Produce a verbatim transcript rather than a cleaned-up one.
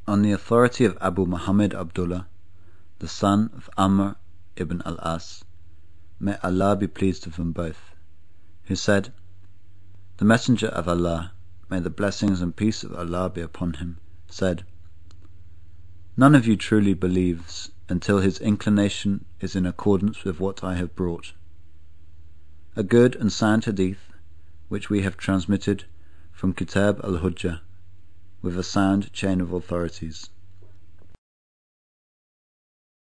On the authority of Abu Muhammad Abdullah, the son of Amr ibn al-As, may Allah be pleased with them both, who said, the Messenger of Allah, may the blessings and peace of Allah be upon him, said, none of you truly believes until his inclination is in accordance with what I have brought. A good and sound hadith which we have transmitted from Kitab al-Hujjah with a sound chain of authorities.